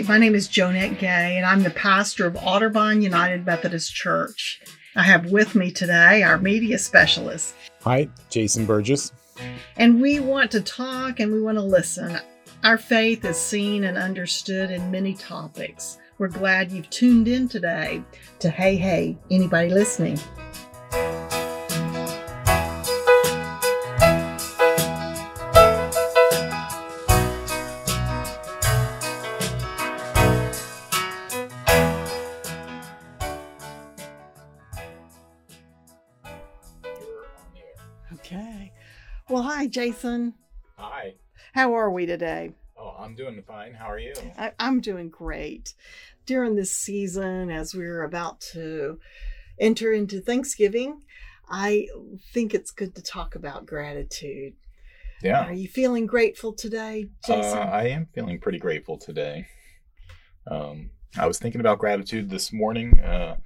My name is Jonette Gay, and I'm the pastor of Otterbein United Methodist Church. I have with me today our media specialist. Hi, Jason Burgess. And we want to talk and we want to listen. Our faith is seen and understood in many topics. We're glad you've tuned in today to Hey, anybody listening? Okay. Well, hi, Jason. Hi. How are we today? Oh, I'm doing fine. How are you? I'm doing great. During this season, as we're about to enter into Thanksgiving, I think it's good to talk about gratitude. Yeah. Are you feeling grateful today, Jason? I am feeling pretty grateful today. I was thinking about gratitude this morning.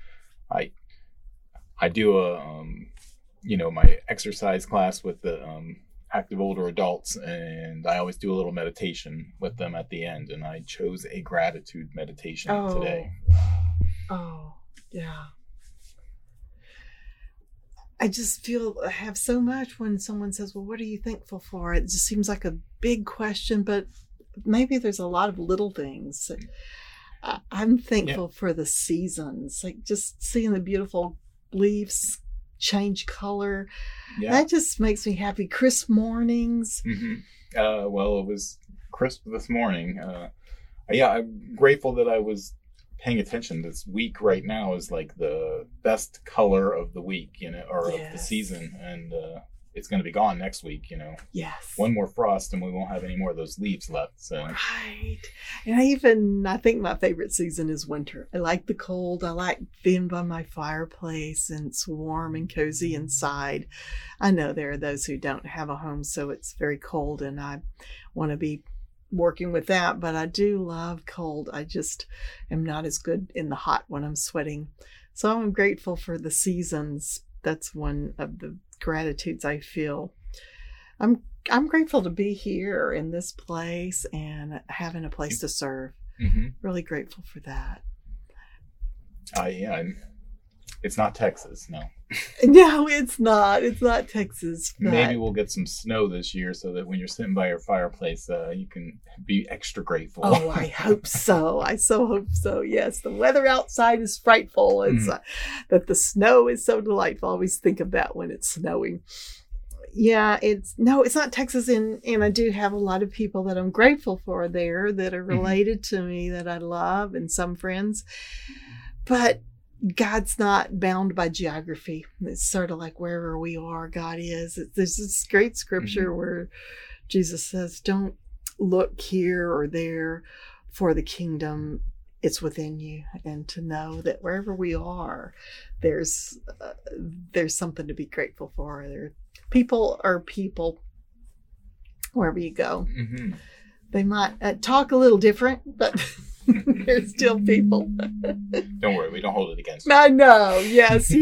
I do my exercise class with the active older adults, and I always do a little meditation with them at the end, and I chose a gratitude meditation today. Oh, yeah. I just I have so much when someone says, well, what are you thankful for? It just seems like a big question, but maybe there's a lot of little things. I'm thankful for the seasons, like just seeing the beautiful leaves change color. Yeah. That just makes me happy. Crisp mornings. Mm-hmm. Well, it was crisp this morning. I'm grateful that I was paying attention. This week right now is like the best color of the week, or of the season. And it's going to be gone next week, Yes. One more frost and we won't have any more of those leaves left. So. Right. And I think my favorite season is winter. I like the cold. I like being by my fireplace and it's warm and cozy inside. I know there are those who don't have a home, so it's very cold, and I want to be working with that, but I do love cold. I just am not as good in the hot when I'm sweating. So I'm grateful for the seasons. That's one of the gratitudes I feel. I'm grateful to be here in this place and having a place to serve. Mm-hmm. Really grateful for that. It's not Texas, no. No, it's not. It's not Texas. But maybe we'll get some snow this year so that when you're sitting by your fireplace, you can be extra grateful. Oh, I hope so. I so hope so. Yes, the weather outside is frightful. It's that the snow is so delightful. I always think of that when it's snowing. Yeah, it's not Texas, and I do have a lot of people that I'm grateful for there that are related to me that I love, and some friends. But God's not bound by geography. It's sort of like wherever we are, God is. There's this great scripture where Jesus says, don't look here or there for the kingdom. It's within you. And to know that wherever we are, there's something to be grateful for. People are people wherever you go. Mm-hmm. They might talk a little different, but they're still people. Don't worry, we don't hold it against you. I know. Yes.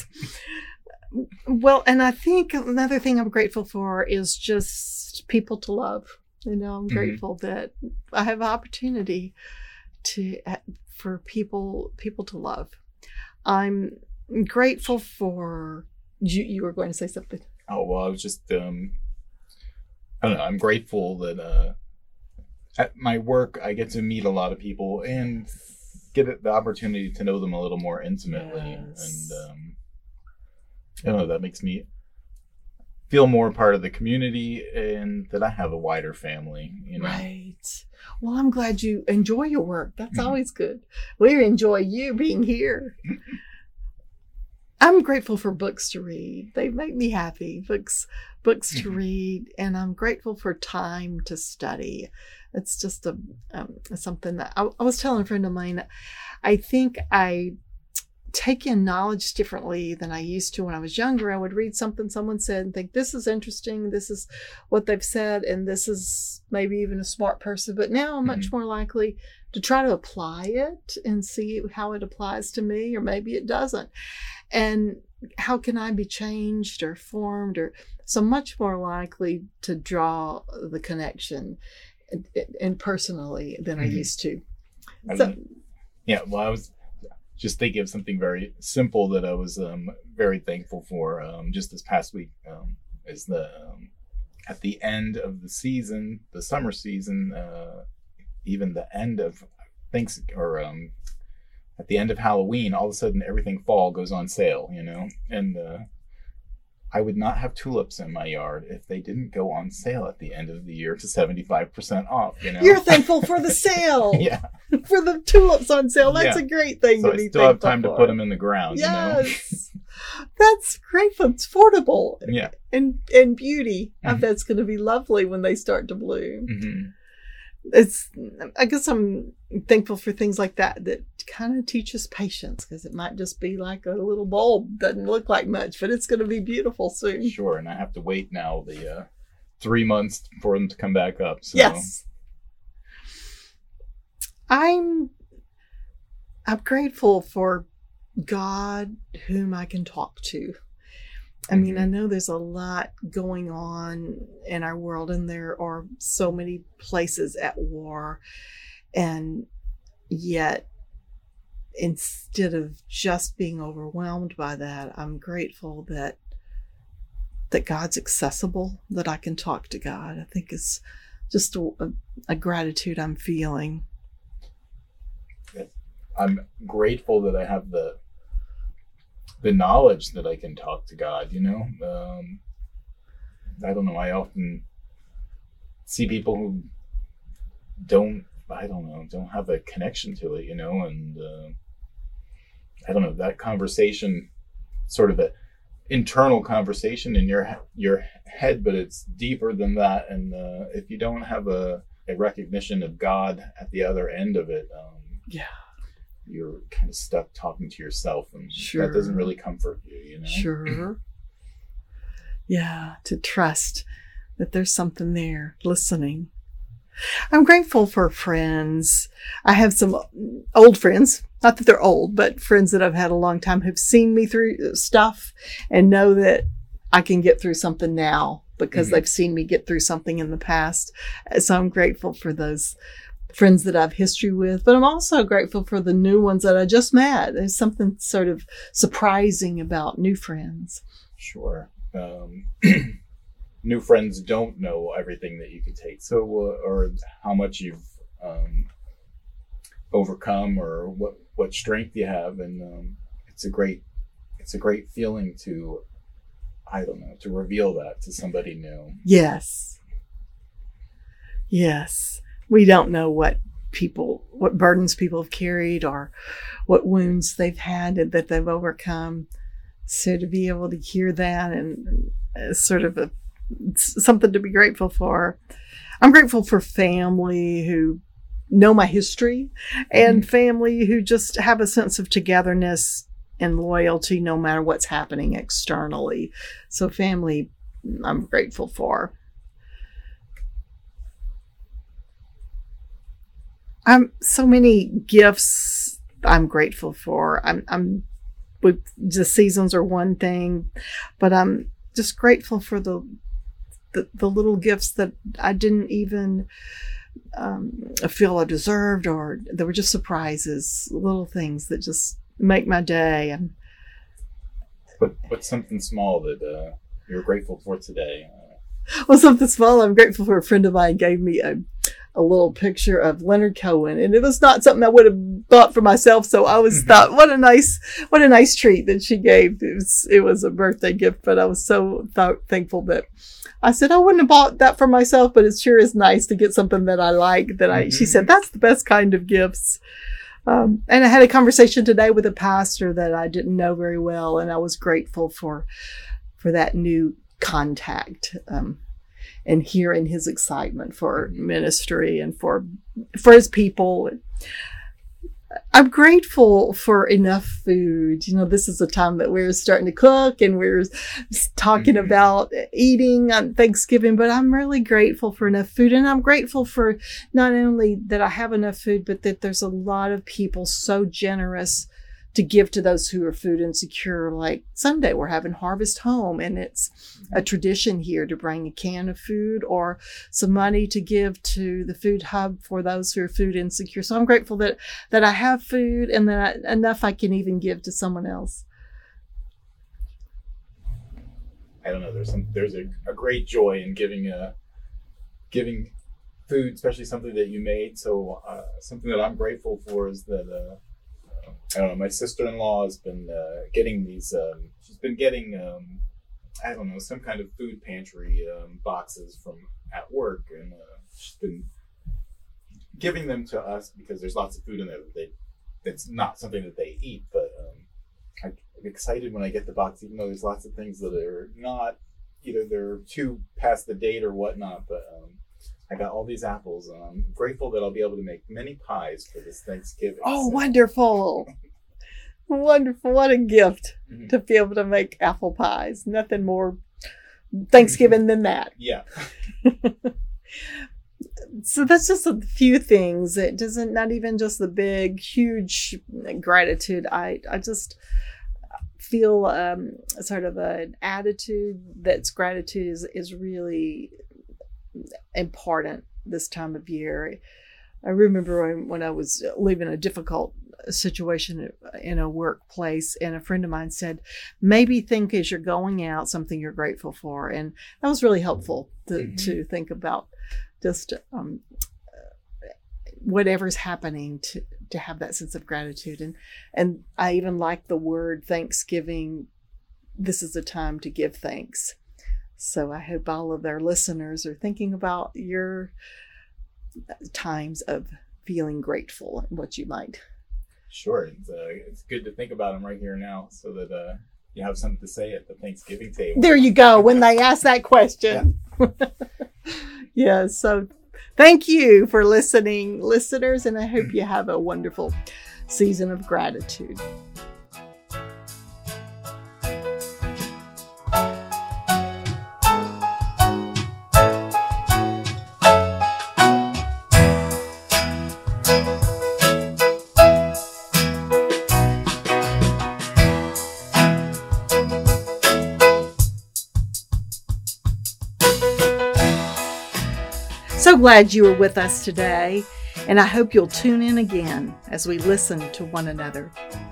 Well, and I think another thing I'm grateful for is just people to love. I'm grateful that I have an opportunity for people to love. I'm grateful for you were going to say something. Oh, well, I was just I don't know. I'm grateful that at my work, I get to meet a lot of people and get the opportunity to know them a little more intimately. Yes. And, that makes me feel more part of the community and that I have a wider family. Right. Well, I'm glad you enjoy your work. That's always good. We enjoy you being here. I'm grateful for books to read. They make me happy. Books to read, and I'm grateful for time to study. It's just something that I was telling a friend of mine. I think I take in knowledge differently than I used to when I was younger. I would read something someone said and think, this is interesting. This is what they've said, and this is maybe even a smart person. But now I'm much more likely to try to apply it and see how it applies to me, or maybe it doesn't. And how can I be changed or formed? So much more likely to draw the connection and personally than I used to. I was just thinking of something very simple that I was very thankful for just this past week. Is the at the end of the season, the summer season, even the end of at the end of Halloween, all of a sudden everything fall goes on sale, and I would not have tulips in my yard if they didn't go on sale at the end of the year to 75% off, You're thankful for the sale. Yeah. For the tulips on sale. That's a great thing to be thankful for. So I still have time to put them in the ground, Yes. That's great. It's affordable. Yeah. And beauty. Mm-hmm. That's going to be lovely when they start to bloom. Mm-hmm. I guess I'm thankful for things like that kind of teach us patience, because it might just be like a little bulb. Doesn't look like much, but it's going to be beautiful soon. Sure. And I have to wait now the 3 months for them to come back up. So. Yes. I'm grateful for God whom I can talk to. I mean, I know there's a lot going on in our world, and there are so many places at war. And yet, instead of just being overwhelmed by that, I'm grateful that God's accessible, that I can talk to God. I think it's just a gratitude I'm feeling. I'm grateful that I have the knowledge that I can talk to God, I don't know. I often see people who don't have a connection to it, and I don't know, that conversation, sort of an internal conversation in your head, but it's deeper than that. And if you don't have a recognition of God at the other end of it, you're kind of stuck talking to yourself, and that doesn't really comfort you, Sure. Yeah, to trust that there's something there listening. I'm grateful for friends. I have some old friends, not that they're old, but friends that I've had a long time who've seen me through stuff and know that I can get through something now because they've seen me get through something in the past. So I'm grateful for those friends that I have history with, but I'm also grateful for the new ones that I just met. There's something sort of surprising about new friends. Sure. New friends don't know everything that you could take, or how much you've overcome, or what strength you have, and it's a great feeling to, to reveal that to somebody new. Yes. We don't know what burdens people have carried, or what wounds they've had that they've overcome. So to be able to hear that, and sort of something to be grateful for. I'm grateful for family who know my history, and family who just have a sense of togetherness and loyalty no matter what's happening externally. So family, I'm grateful for. So many gifts I'm grateful for. The seasons are one thing, but I'm just grateful for the little gifts that I didn't even feel I deserved, or they were just surprises, little things that just make my day. And what's something small that you're grateful for today? Well, something small. I'm grateful for a friend of mine gave me a little picture of Leonard Cohen, and it was not something I would have bought for myself. So I was thought, what a nice treat that she gave. It was a birthday gift, but I was so thankful that I said I wouldn't have bought that for myself, but it sure is nice to get something that I like. She said that's the best kind of gifts. And I had a conversation today with a pastor that I didn't know very well, and I was grateful for that new contact. And hearing his excitement for ministry and for his people. I'm grateful for enough food. This is a time that we're starting to cook, and we're talking about eating on Thanksgiving, but I'm really grateful for enough food. And I'm grateful for not only that I have enough food, but that there's a lot of people so generous to give to those who are food insecure. Like Sunday, we're having Harvest Home, and it's a tradition here to bring a can of food or some money to give to the food hub for those who are food insecure. So I'm grateful that I have food and that enough I can even give to someone else. I don't know. There's a great joy in giving food, especially something that you made. So something that I'm grateful for is that I don't know. My sister-in-law has been getting these. She's been getting I don't know, some kind of food pantry boxes from at work, and she's been giving them to us because there's lots of food in there that's not something that they eat, but I'm excited when I get the box, even though there's lots of things that are not, either they're too past the date or whatnot, but I got all these apples, and I'm grateful that I'll be able to make many pies for this Thanksgiving. Oh, so. Wonderful. Wonderful. What a gift to be able to make apple pies. Nothing more Thanksgiving than that. Yeah. So that's just a few things. It doesn't, not even just the big, huge gratitude. I just feel sort of an attitude that's gratitude is really important this time of year. I remember when I was leaving a difficult situation in a workplace, and a friend of mine said, maybe think as you're going out something you're grateful for. And that was really helpful to think about just whatever's happening, to have that sense of gratitude. And I even like the word Thanksgiving. This is a time to give thanks. So I hope all of their listeners are thinking about your times of feeling grateful and what you might. Sure. It's good to think about them right here now, so that you have something to say at the Thanksgiving table. There you go, when they ask that question. Yeah, so thank you for listening, listeners, and I hope you have a wonderful season of gratitude. So glad you were with us today, and I hope you'll tune in again as we listen to one another.